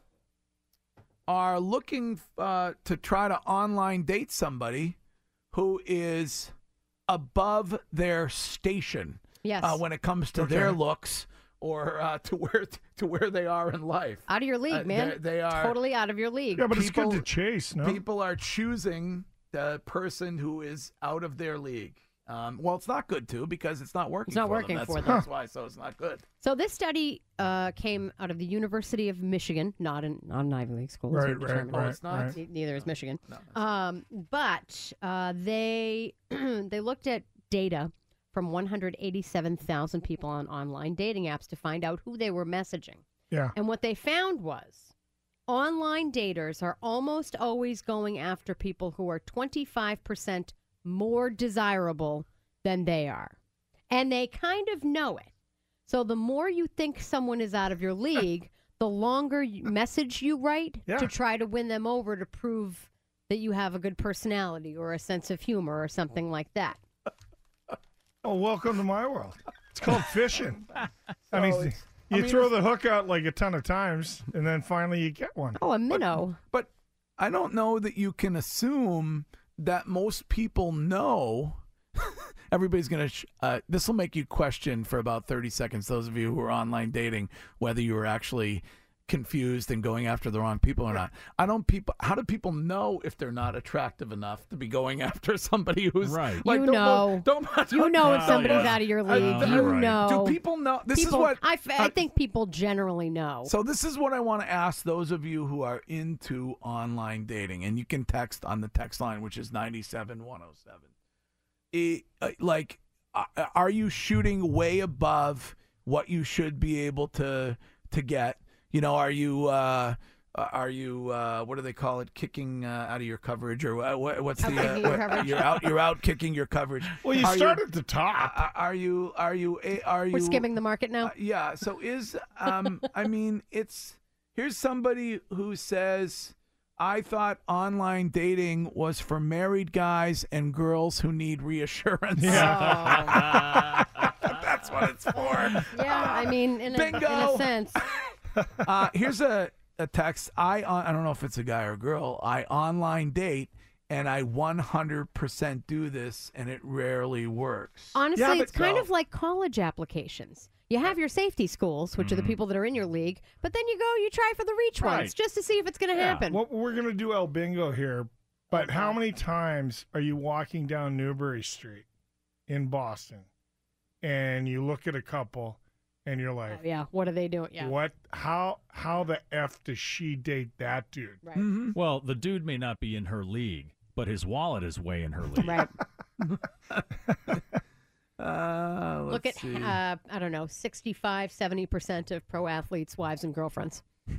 S8: are looking uh, to try to online date somebody who is above their station.
S7: Yes.
S8: Uh, when it comes to
S9: Okay.
S8: their looks or uh, to where to where they are in life.
S7: Out of your league,
S8: Uh,
S7: man.
S8: they're- They are
S7: totally out of your league.
S9: Yeah, but it's
S8: People-
S9: good to chase, no?
S8: People are choosing the person who is out of their league. Um, well, it's not good too because it's not working.
S7: It's not
S8: for
S7: working
S8: them.
S7: for
S8: That's,
S7: them.
S8: That's why. So it's not good.
S7: So this study uh, came out of the University of Michigan, not an not an Ivy League school. as
S9: Right,
S7: we
S9: right,
S7: determined.
S9: right,
S8: No, it's not.
S9: right.
S7: Ne- Neither is Michigan.
S8: No, it's
S7: Um, but uh, they they looked at data from one hundred eighty-seven thousand people on online dating apps to find out who they were messaging.
S9: Yeah.
S7: And what they found was online daters are almost always going after people who are twenty-five percent more desirable than they are. And they kind of know it. So the more you think someone is out of your league, the longer you message you write
S9: Yeah.
S7: to try to win them over to prove that you have a good personality or a sense of humor or something like that.
S9: Oh, welcome to my world. It's called fishing. I mean,
S8: So it's-
S9: you
S8: I mean,
S9: throw
S8: it's-
S9: the hook out like a ton of times, and then finally you get one.
S7: Oh, a minnow.
S8: But I don't know that you can assume that most people know. Everybody's going to, sh- uh, this will make you question for about thirty seconds, those of you who are online dating, whether you were actually confused and going after the wrong people or not. I don't people, how do people know if they're not attractive enough to be going after somebody who's
S10: Right.
S8: like,
S7: You
S8: don't,
S7: know.
S8: Don't, don't,
S7: You know if
S10: Oh,
S7: somebody's
S10: yeah.
S7: out of your
S8: I-
S7: league.
S10: Oh,
S7: you
S10: right.
S7: know.
S8: Do people know? This
S7: People-
S8: is what
S7: I, f- I
S8: uh,
S7: think people generally know.
S8: So this is what I want to ask those of you who are into online dating, and you can text on the text line, which is nine seven one oh seven. E- uh, like, uh, are you shooting way above what you should be able to to get? You know, are you uh, are you uh, what do they call it? Kicking uh, out of your coverage, or uh, what, what's the
S7: Out kicking your
S8: what-
S7: coverage.
S8: you're out you're out kicking your coverage?
S9: Well, you
S8: Are
S9: start at the top.
S8: uh, Are you are you a- are you
S7: We're skimming the market now.
S8: uh, yeah. So is um I mean it's here's somebody who says I thought online dating was for married guys and girls who need reassurance.
S9: Yeah.
S8: That's what it's for.
S7: Yeah, I mean, in a, in
S8: Bingo.
S7: a sense.
S8: Uh, here's a, a text. I on, I don't know if it's a guy or girl. I online date and I one hundred percent do this and it rarely works.
S7: Honestly,
S8: Yeah, but-
S7: it's kind
S8: No.
S7: of like college applications. You have your safety schools, which are the people that are in your league, but then you go, you try for the reach
S10: Right.
S7: ones just to see if it's going to
S10: Yeah.
S7: happen.
S9: What we're gonna do El Bingo here, but how many times are you walking down Newbury Street in Boston, and you look at a couple, and you're like,
S7: Oh, yeah, what are they doing? Yeah.
S9: "What? How? How the f does she date that dude?"
S7: Right.
S8: Mm-hmm.
S10: Well, the dude may not be in her league, but his wallet is way in her league.
S7: Right.
S8: Uh, let's
S7: Look at,
S8: see.
S7: uh, I don't know, sixty-five, seventy percent of pro athletes' wives and girlfriends.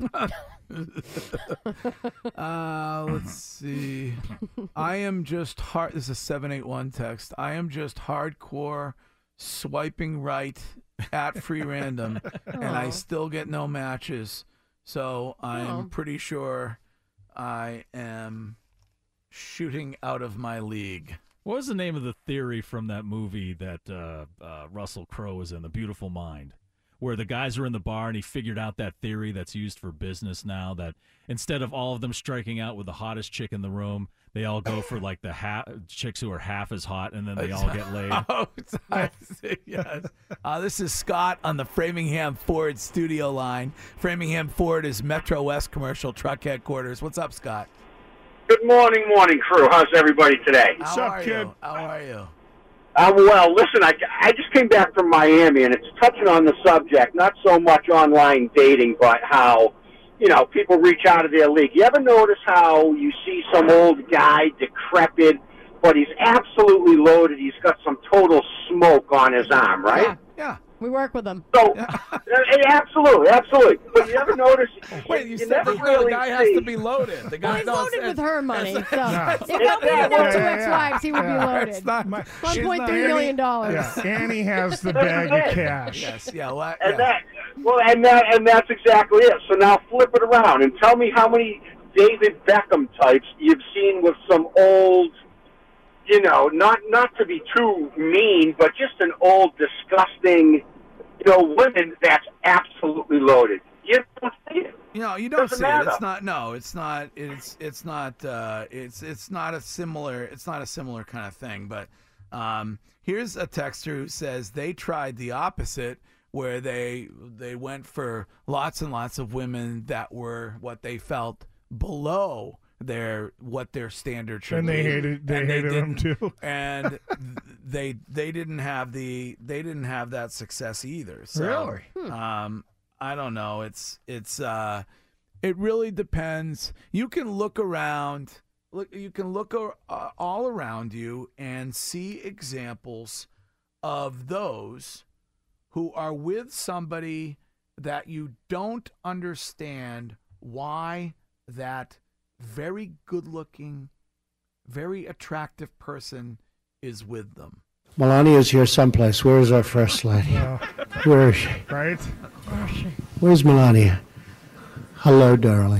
S8: Uh, let's see. I am just hard. This is a seven eight one text. I am just hardcore swiping right at free random, and I
S7: Aw.
S8: still get no matches. So I'm
S7: Oh.
S8: pretty sure I am shooting out of my league.
S10: What was the name of the theory from that movie that uh, uh, Russell Crowe was in, The Beautiful Mind, where the guys were in the bar and he figured out that theory that's used for business now, that instead of all of them striking out with the hottest chick in the room, they all go for like the ha- chicks who are half as hot, and then they all get laid.
S8: Oh, it's- I see, yes. Uh, this is Scott on the Framingham Ford studio line. Framingham Ford is Metro West Commercial Truck Headquarters. What's up, Scott?
S11: Hey,
S14: Good morning, morning crew. How's everybody today?
S8: How are you? How are you?
S14: Uh, well, listen, I, I just came back from Miami, and it's touching on the subject, not so much online dating, but how, you know, people reach out of their league. You ever notice how you see some old guy, decrepit, but he's absolutely loaded. He's got some total smoke on his arm, right?
S7: Yeah.
S8: Yeah.
S7: We work with them.
S14: So, uh, absolutely, absolutely. But you ever notice?
S8: Wait, you,
S14: you
S8: said
S14: never
S8: the,
S14: really
S8: the guy has
S14: see-
S8: to be loaded. The guy
S7: Well, he's
S8: no,
S7: loaded
S8: it's-
S7: with her money. So
S8: it's-
S7: if Elby had
S14: Yeah,
S7: no two
S14: yeah,
S7: ex-wives, he would be
S8: yeah.
S7: loaded.
S8: It's not-
S7: One
S8: she's
S7: point
S8: not-
S7: three million dollars.
S9: Yeah, Annie has the
S14: That's
S9: bag
S14: it.
S9: of cash.
S8: Yes, yeah, well,
S14: And
S8: yeah.
S14: that, well, and that, and that's exactly it. So now flip it around and tell me how many David Beckham types you've seen with some old, you know, not not to be too mean, but just an old, disgusting, you know, women that's absolutely loaded. You don't see it.
S8: You know, you don't
S14: Doesn't
S8: see it.
S14: matter.
S8: It's not. No, it's not. It's it's not. Uh, it's it's not a similar. It's not a similar kind of thing. But um, here's a texter who says they tried the opposite, where they they went for lots and lots of women that were what they felt below their what their standard should
S9: And
S8: be.
S9: they hated- they
S8: And
S9: hated them
S8: didn't-
S9: too.
S8: And th- they they didn't have the they didn't have that success either. So,
S9: Really?
S8: Um, I don't know. It's it's uh, it really depends. You can look around. Look, you can look uh, all around you and see examples of those who are with somebody that you don't understand why that very good-looking, very attractive person is with them.
S15: Melania's here someplace. Where is our first lady? Where is she?
S9: Right?
S15: Where's Melania? Hello, darling.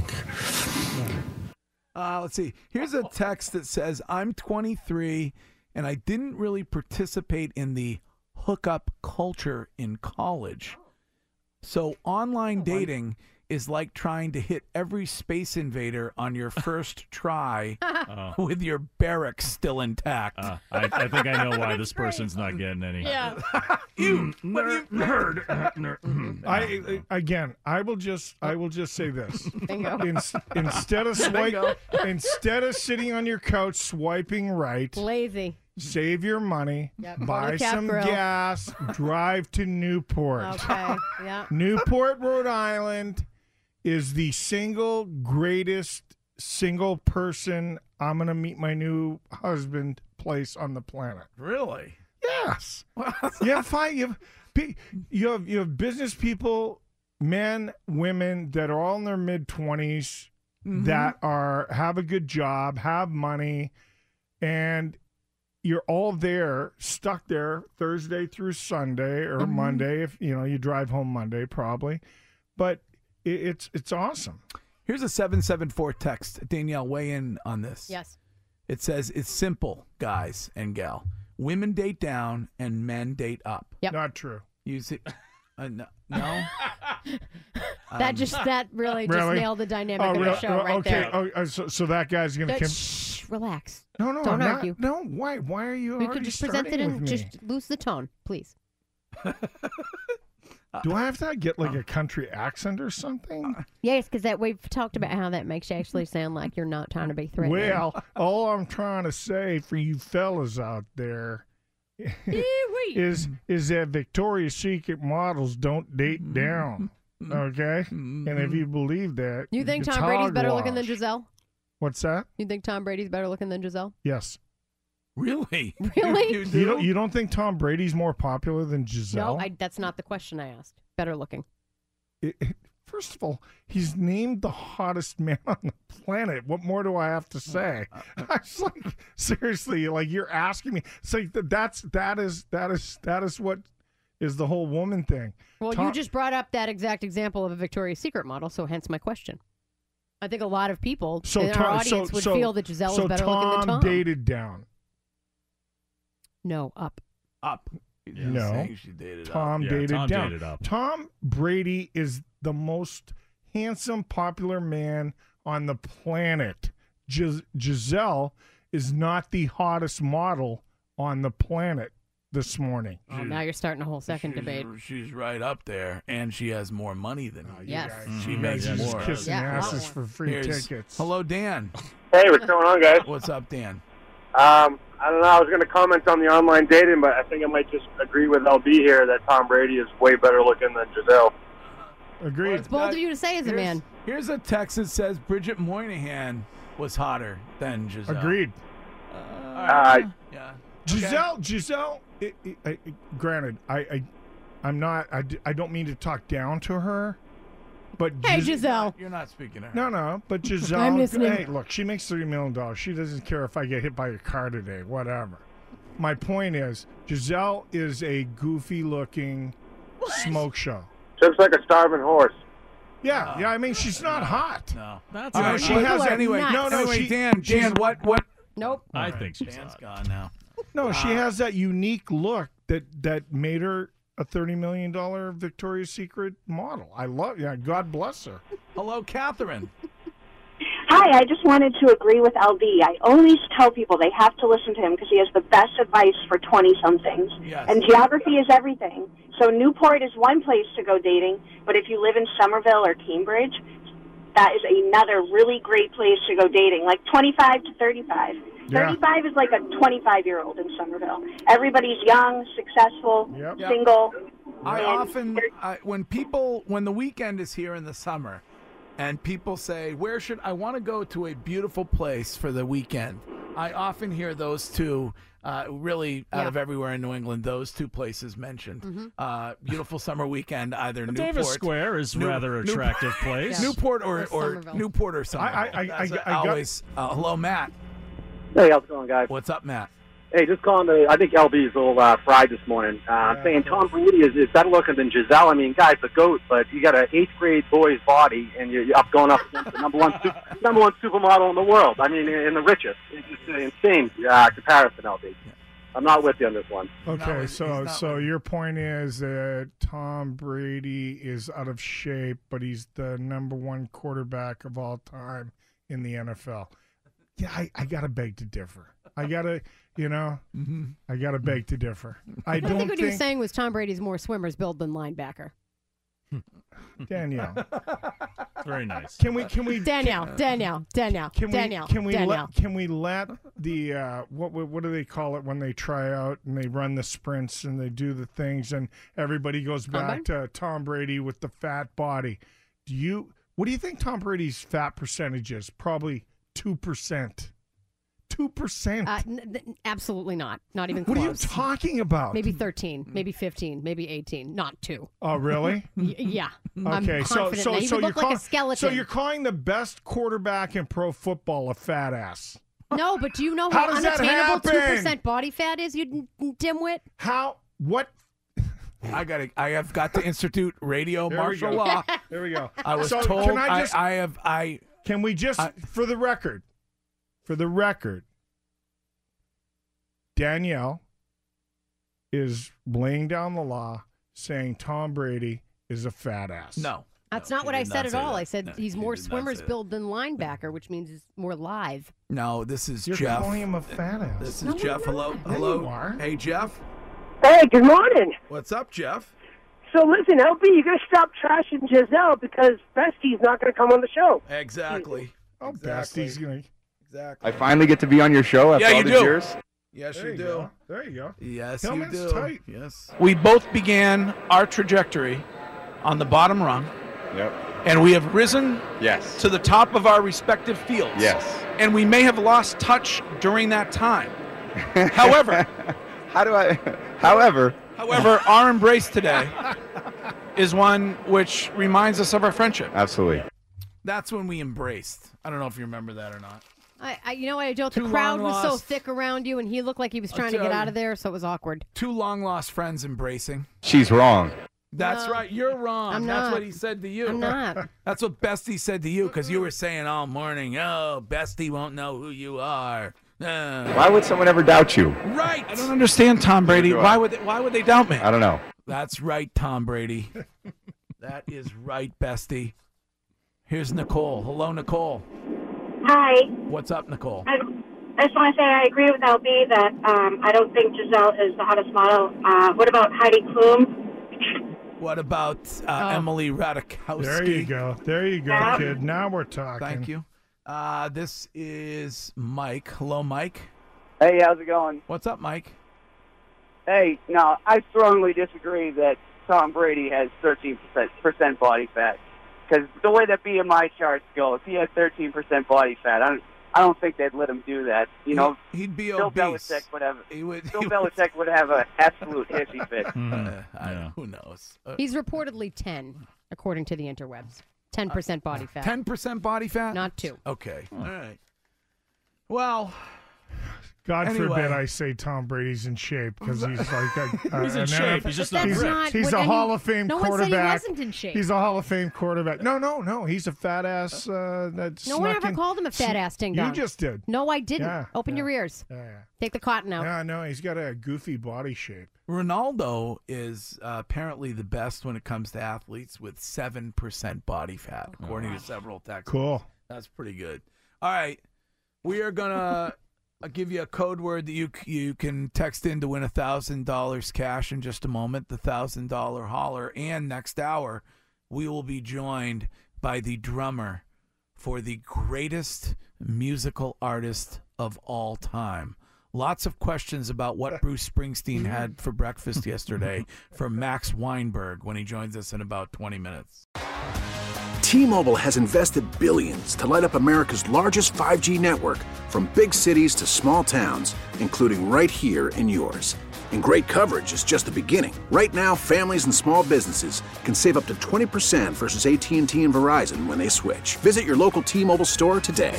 S8: Uh, let's see. Here's a text that says, I'm twenty-three and I didn't really participate in the hookup culture in college. So online dating is like trying to hit every space invader on your first try
S10: Oh.
S8: with your barracks still intact.
S10: Uh, I, I think I know why this person's not getting any.
S7: Yeah.
S8: You
S9: nerd, nerd, nerd. I again, I will just, I will just say this:
S7: Bingo.
S9: In, instead of swipe,
S7: Bingo.
S9: instead of sitting on your couch swiping right,
S7: Lazy.
S9: save your money,
S7: Yep, go to
S9: buy
S7: the Cap
S9: some
S7: Grill.
S9: gas, drive to Newport.
S7: Okay. Yeah.
S9: Newport, Rhode Island is the single greatest single person I'm going to meet my new husband place on the planet.
S8: Really?
S9: Yes. you have five, you have, pe- you have you have business people, men, women that are all in their mid twenties that are have a good job, have money, and you're all there, stuck there Thursday through Sunday or
S8: Mhm.
S9: Monday if you know you drive home Monday probably. But it, it's it's awesome.
S8: Here's a seven seven four text. Danielle, weigh in on this.
S7: Yes.
S8: It says, it's simple, guys and gal. Women date down and men date up.
S7: Yep.
S9: Not true.
S8: You see? Uh, no? no?
S7: That
S8: Um,
S7: just that really just
S9: Really?
S7: nailed the dynamic
S9: Oh,
S7: of the
S9: real-
S7: show
S9: oh,
S7: right
S9: okay.
S7: there.
S9: Oh, uh, so, so that guy's gonna
S7: That-
S9: come.
S7: shh, relax.
S9: No, no,
S7: Don't
S9: I'm not-
S7: argue.
S9: no, why? Why are you?
S7: We
S9: already
S7: could just present it
S9: starting
S7: and
S9: with me?
S7: just lose the tone, please.
S9: Do I have to get like a country accent or something?
S7: Yes, because that we've talked about how that makes you actually sound like you're not trying to be threatening.
S9: Well, all I'm trying to say for you fellas out there is is that Victoria's Secret models don't date down. Okay, and if you believe that,
S7: You think
S9: it's
S7: Tom Brady's better looking than
S9: hogwash.
S7: Giselle?
S9: What's that?
S7: You think Tom Brady's better looking than Giselle?
S9: Yes.
S8: Really?
S7: Really?
S8: You,
S9: You don't, you don't think Tom Brady's more popular than Giselle?
S7: No, I, that's not the question I asked. Better looking.
S9: It- it- first of all, he's named the hottest man on the planet. What more do I have to say? I was like, seriously, like you're asking me. It's like th- that's that is that is that is what is the whole woman thing.
S7: Well,
S9: Tom-
S7: you just brought up that exact example of a Victoria's Secret model, so hence my question. I think a lot of people
S9: so
S7: in
S9: Tom,
S7: our audience
S9: so,
S7: would
S9: so,
S7: feel that Giselle
S9: so
S7: is better
S9: Tom
S7: looking than Tom.
S9: dated down.
S7: No, up.
S8: Up.
S9: No,
S8: saying she dated
S9: Tom
S10: Yeah,
S9: dated
S10: Tom
S9: down.
S10: dated up.
S9: Tom Brady is the most handsome, popular man on the planet. Gis- Giselle is not the hottest model on the planet this morning.
S7: Oh, now you're starting a whole second
S8: she's,
S7: debate.
S8: She's right up there, and she has more money than
S9: Oh,
S8: you.
S7: Yes.
S8: She
S10: Mhm.
S8: makes
S10: Yeah,
S9: Just
S8: more.
S9: kissing
S7: Yeah, a lot
S9: asses
S7: more.
S9: for free
S8: Here's-
S9: tickets.
S8: Hello, Dan.
S16: Hey, what's going on, guys?
S8: What's up, Dan?
S16: Um, I don't know. I was going to comment on the online dating, but I think I might just agree with L B here that Tom Brady is way better looking than Giselle.
S9: Agreed.
S7: It's bold of you to say as a
S8: Here's-
S7: man.
S8: Here's a text that says Bridget Moynihan was hotter than Giselle.
S9: Agreed.
S16: Uh,
S8: yeah.
S9: Giselle, Giselle. It, it, I, it- granted, I, I, I'm not. I, d- I don't mean to talk down to her, but
S7: Hey,
S9: Gis-
S7: Giselle.
S8: You're not speaking to her.
S9: No, no, but Giselle.
S7: I'm listening.
S9: Hey, look, she makes thirty million dollars. She doesn't care if I get hit by a car today. Whatever. My point is, Giselle is a goofy-looking smoke show.
S16: Looks like a starving horse.
S9: Yeah, yeah. I mean, she's not hot.
S8: No.
S10: That's
S9: You know,
S10: all
S9: she
S10: right.
S9: has that.
S8: Anyway,
S9: no, no.
S8: anyway,
S9: she,
S8: Dan,
S9: she's-
S8: Dan, what, what?
S7: Nope.
S10: I think she's
S8: Dan's
S10: hot.
S8: gone now.
S9: No, she
S8: Uh,
S9: has that unique look that that made her a thirty million dollar Victoria's Secret model. I love. Yeah, God bless her.
S8: Hello, Catherine.
S17: Hi, I just wanted to agree with L B. I always tell people they have to listen to him because he has the best advice for twenty-somethings.
S8: Yes.
S17: And geography is everything. So Newport is one place to go dating, but if you live in Somerville or Cambridge, that is another really great place to go dating, like twenty-five to thirty-five.
S9: Yeah.
S17: thirty-five is like a twenty-five-year-old in Somerville. Everybody's young, successful,
S9: Yep.
S17: single.
S8: I
S17: and
S8: often, I, when people, when the weekend is here in the summer, and people say, "Where should I want to go to a beautiful place for the weekend?" I often hear those two, uh, really out
S7: Yeah.
S8: of everywhere in New England, those two places mentioned.
S7: Mhm.
S8: Uh, beautiful summer weekend, either Newport,
S10: Davis Square is
S8: New-
S10: rather
S8: New-
S10: attractive place.
S8: Newport or,
S7: Or
S8: or
S7: Somerville.
S8: Newport or something.
S9: I- I- I- I- I got-
S8: always. Uh, hello, Matt.
S11: Hey, how's it going, guys?
S8: What's up, Matt?
S11: Hey, just calling to, I think L B is a little uh, fried this morning. Uh, I'm saying Tom Brady is, is better looking than Giselle. I mean, guy's a GOAT, but you got an eighth grade boy's body, and you're up going up against the number one super, number one supermodel in the world. I mean, in the richest. It's just an insane uh, comparison, L B. I'm not with you on this one.
S9: Okay,
S8: he's-
S9: so
S8: he's not
S9: so
S8: with-
S9: your point is that Tom Brady is out of shape, but he's the number one quarterback of all time in the N F L. Yeah, I, I gotta beg to differ. I gotta, you know, I gotta beg to differ. I
S7: I
S9: don't
S7: think what
S9: think,
S7: he was saying was Tom Brady's more swimmer's build than linebacker.
S9: Danielle.
S10: Very nice.
S9: Can we? Can we?
S7: Danielle, Danielle, Danielle,
S9: Can we?
S7: Danielle,
S9: Can we
S7: Danielle.
S9: let? Can we let the uh, what? What what do they call it when they try out and they run the sprints and they do the things and everybody goes back to Tom Brady with the fat body? Do you? What do you think Tom Brady's fat percentage is? Probably two percent. Two percent.
S7: Uh, n- th- absolutely not. Not even
S9: What are you
S7: close.
S9: talking about?
S7: Maybe thirteen, maybe fifteen, maybe eighteen. Not two.
S9: Oh, really?
S7: Y- yeah.
S9: Okay,
S7: I'm
S9: so
S7: confident
S9: so
S7: that he
S9: so
S7: would
S9: you're
S7: look like
S9: call-
S7: a skeleton.
S9: so you're calling the best quarterback in pro football a fat ass?
S7: No, but do you know
S9: How
S7: how,
S9: does that
S7: unattainable two
S9: happen?
S7: percent body fat is, you n- dimwit?
S9: How? What?
S8: I got to. I have got to institute radio
S9: There we
S8: martial
S9: go.
S8: law.
S9: There we go.
S8: I was
S9: So
S8: told.
S9: can I
S8: I,
S9: just-
S8: I have. I.
S9: Can we just,
S8: I-
S9: for the record, for the record, Danielle is laying down the law saying Tom Brady is a fat ass.
S8: No.
S7: That's
S8: No,
S7: not
S8: she
S7: what I
S8: did
S7: said
S8: not
S7: at
S8: say
S7: all.
S8: that.
S7: I said
S8: No,
S7: he's
S8: she
S7: more
S8: did not
S7: swimmer's
S8: say that.
S7: build than linebacker, which means he's more live.
S8: No, this is
S9: You're
S8: Jeff.
S9: calling him a fat ass.
S8: This is
S7: No,
S8: Jeff.
S7: we're
S8: Hello.
S7: not.
S9: Yeah,
S8: Hello.
S9: you are.
S8: Hey, Jeff.
S18: Hey, good morning.
S8: What's up, Jeff?
S18: So listen, L B, you got to stop trashing Giselle because Bestie's not going to come on the show.
S8: Exactly.
S9: Oh,
S8: Exactly.
S9: Bestie's gonna.
S8: Exactly.
S19: I finally get to be on your show after
S8: Yeah,
S19: all
S8: you
S19: these
S8: do.
S19: years.
S8: Yes,
S9: There
S8: you
S9: you
S8: do.
S9: go. There you go.
S8: Yes,
S9: Helmet's
S8: you do.
S9: tight.
S8: Yes.
S20: We both began our trajectory on the bottom rung,
S19: Yep.
S20: and we have risen
S19: Yes.
S20: to the top of our respective fields.
S19: Yes.
S20: And we may have lost touch during that time. However,
S19: How do I? However.
S20: however, our embrace today is one which reminds us of our friendship.
S19: Absolutely.
S8: That's when we embraced. I don't know if you remember that or not.
S7: I, I, you know what, Joe? The
S8: Too
S7: crowd
S8: long
S7: was so
S8: lost.
S7: thick around you, and he looked like he was
S8: I'll
S7: trying to
S8: tell
S7: get
S8: you.
S7: out of there, so it was awkward.
S8: Two long lost friends embracing.
S19: She's wrong.
S8: That's
S7: No.
S8: right. You're wrong.
S7: I'm
S8: That's
S7: not.
S8: what he said to you.
S7: I'm not.
S8: That's what Bestie said to you because you were saying all morning, oh, Bestie won't know who you are. Uh.
S19: Why would someone ever doubt you?
S8: Right.
S20: I don't understand, Tom Brady.
S19: do I.
S20: Why would they, why would they doubt me?
S19: I don't know.
S8: That's right, Tom Brady. That is right, Bestie. Here's Nicole. Hello, Nicole.
S17: Hi.
S8: What's up, Nicole?
S17: I, I just want to say I agree with L B that um, I don't think Giselle is the hottest model. Uh, what about Heidi Klum?
S8: What about uh,
S7: Oh.
S8: Emily Ratajkowski?
S9: There you go. There you go,
S17: Yeah.
S9: kid. Now we're talking.
S8: Thank you. Uh, this is Mike. Hello, Mike.
S21: Hey, how's it going?
S8: What's up, Mike?
S21: Hey, no, I strongly disagree that Tom Brady has thirteen percent body fat. Because the way that B M I charts go, if he had thirteen percent body fat, I don't, I don't think they'd let him do that. You know,
S8: he'd be
S21: Bill
S8: obese.
S21: Belichick would have.
S8: He would,
S21: Bill
S8: he
S21: Belichick would have an absolute hissy fit.
S8: Uh, I, who knows? Uh,
S7: He's reportedly ten, according to the interwebs. ten percent body fat.
S8: ten percent body fat?
S7: Not two.
S8: Okay. All right. Well,
S9: God
S8: anyway.
S9: forbid I say Tom Brady's in shape because he's like a, a,
S10: He's in
S9: an
S10: shape.
S9: N F L
S10: He's just
S7: But
S10: not
S7: that's
S10: ripped.
S7: not
S9: He's
S7: what
S9: a
S7: any-
S9: Hall of Fame
S7: no one
S9: quarterback.
S7: said he wasn't in shape.
S9: He's a Hall of Fame quarterback. No, no, no. He's a fat ass. Uh, that
S7: No one
S9: snuck
S7: ever
S9: in-
S7: called him a fat ass ding
S9: You
S7: dong.
S9: just did.
S7: No, I didn't.
S9: Yeah,
S7: Open
S9: yeah.
S7: your ears.
S9: Yeah, yeah.
S7: Take the cotton out.
S9: Yeah, no, he's got a goofy body shape.
S8: Ronaldo is uh, apparently the best when it comes to athletes with seven percent body fat, according to several texts.
S9: Cool.
S8: That's pretty good. All right. We are going to give you a code word that you you can text in to win one thousand dollars cash in just a moment, the one thousand dollars holler. And next hour, we will be joined by the drummer for the greatest musical artist of all time. Lots of questions about what Bruce Springsteen had for breakfast yesterday from Max Weinberg when he joins us in about twenty minutes.
S4: T-Mobile has invested billions to light up America's largest five G network, from big cities to small towns, including right here in yours. And great coverage is just the beginning. Right now, families and small businesses can save up to twenty percent versus A T and T and Verizon when they switch. Visit your local T-Mobile store today.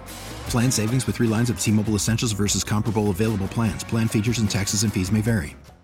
S5: Plan savings with three lines of T-Mobile Essentials versus comparable available plans. Plan features and taxes and fees may vary.